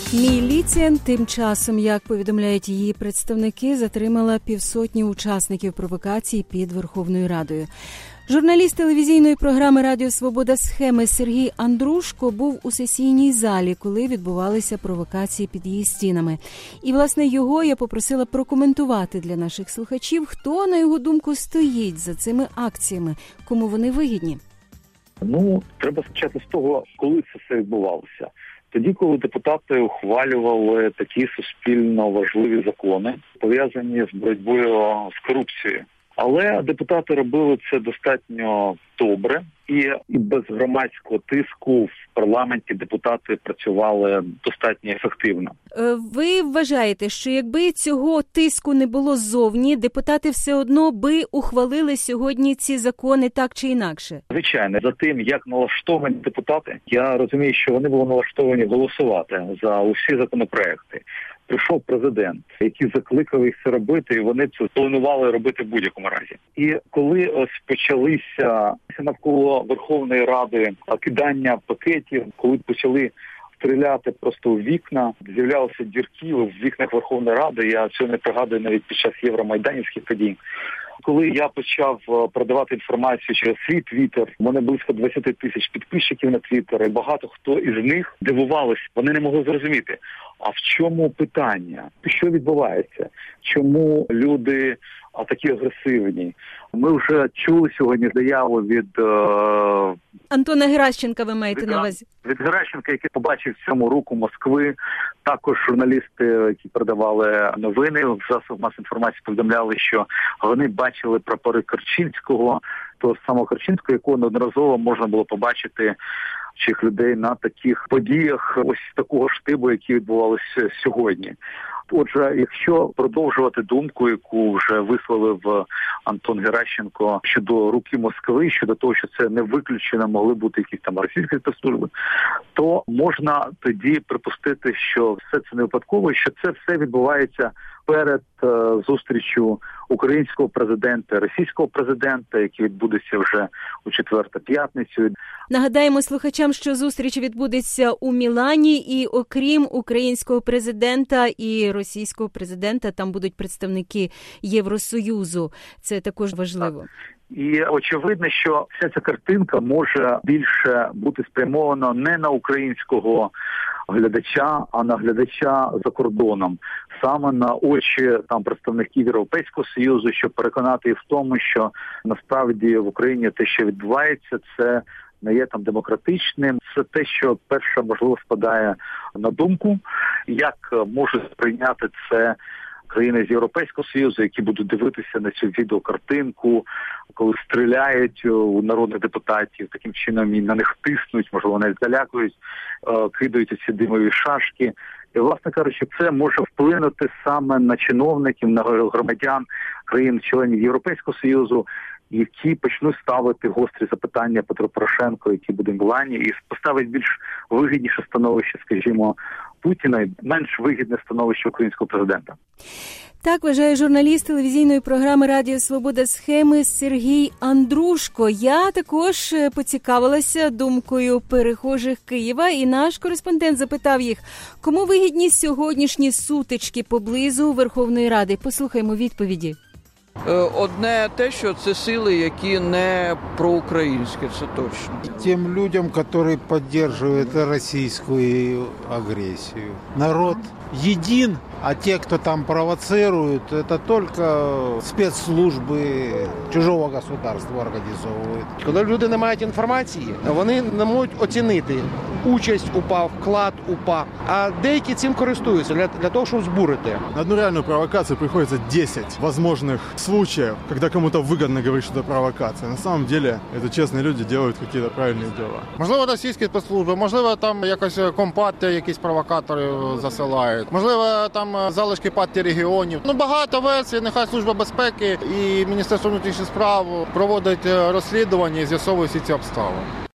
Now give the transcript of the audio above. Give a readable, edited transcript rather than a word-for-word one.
Міліція тим часом, як повідомляють її представники, затримала півсотні учасників провокацій під Верховною Радою. Журналіст телевізійної програми «Радіо Свобода Схеми» Сергій Андрушко був у сесійній залі, коли відбувалися провокації під її стінами. І, власне, його я попросила прокоментувати для наших слухачів, хто, на його думку, стоїть за цими акціями, кому вони вигідні. Треба почати з того, коли це все відбувалося. Тоді, коли депутати ухвалювали такі суспільно важливі закони, пов'язані з боротьбою з корупцією. Але депутати робили це достатньо добре і без громадського тиску в парламенті депутати працювали достатньо ефективно. Ви вважаєте, що якби цього тиску не було ззовні, депутати все одно би ухвалили сьогодні ці закони так чи інакше? Звичайно, за тим, як налаштовані депутати, я розумію, що вони були налаштовані голосувати за усі законопроекти. Прийшов президент, який закликав їх це робити, і вони це планували робити в будь-якому разі. І коли ось почалися навколо Верховної Ради кидання пакетів, коли почали стріляти просто у вікна, з'являлися дірки в вікнах Верховної Ради, я цього не пригадую навіть під час євромайданівських подій. Коли я почав продавати інформацію через свій твіттер, у мене близько 20 тисяч підписчиків на твіттер, і багато хто із них дивувались, вони не могли зрозуміти, а в чому питання, що відбувається, чому люди такі агресивні. Ми вже чули сьогодні заяву від Антона Геращенка, ви маєте на увазі? Від Геращенка, який побачив в цьому руку Москви. Також журналісти, які передавали новини в засобах масової інформації, повідомляли, що вони бачили прапори Керченського, того самого Керченського, якого неодноразово можна було побачити чих людей на таких подіях ось такого штибу, які відбувалися сьогодні. Отже, якщо продовжувати думку, яку вже висловив Антон Геращенко щодо руки Москви, щодо того, що це не виключено, могли бути якісь там російські спецслужби, то можна тоді припустити, що все це не випадково, що це все відбувається перед зустрічю українського президента, російського президента, які відбудеться вже у четверту п'ятницю. Нагадаємо слухачам, що зустріч відбудеться у Мілані, і окрім українського президента і російського президента, там будуть представники Євросоюзу. Це також важливо. І очевидно, що вся ця картинка може більше бути спрямована не на українського глядача, а на глядача за кордоном. Саме на очі там представників Європейського Союзу, щоб переконати їх в тому, що насправді в Україні те, що відбувається, це не є там демократичним. Це те, що перше, можливо, спадає на думку, як можуть сприйняти це країни з Європейського Союзу, які будуть дивитися на цю відеокартинку, коли стріляють у народних депутатів, таким чином і на них тиснуть, можливо, навіть залякують, кидають ці димові шашки. І, власне кажучи, це може вплинути саме на чиновників, на громадян країн-членів Європейського Союзу, які почнуть ставити гострі запитання Петру Порошенку, який буде в Мілані, і поставить більш вигідніше становище, скажімо, Путіна, і менш вигідне становище українського президента. Так вважає журналіст телевізійної програми «Радіо Свобода Схеми» Сергій Андрушко. Я також поцікавилася думкою перехожих Києва, і наш кореспондент запитав їх, кому вигідні сьогоднішні сутички поблизу Верховної Ради. Послухаймо відповіді. Одне те, що це сили, які не проукраїнські, це точно. Тим людям, які підтримують російську агресію. Народ един, а те, кто там провоцирует, это только спецслужби чужого государства організовують. Коли люди не мають інформації, вони не можуть оцінити участь УПА, вклад УПА, а деякі цим користуються для того, щоб збурити. На одну реальную провокацию приходится 10 возможных случаев, когда кому-то выгодно говорить, что это провокация. На самом деле, это честные люди делают какие-то правильные дела. Можливо, російські спецслужби, можливо, там якось компартія, якісь провокатори засилають. Можливо, там залишки партії регіонів. Багато версій, нехай Служба безпеки і Міністерство внутрішніх справ проводить розслідування і з'ясовують всі ці обставини.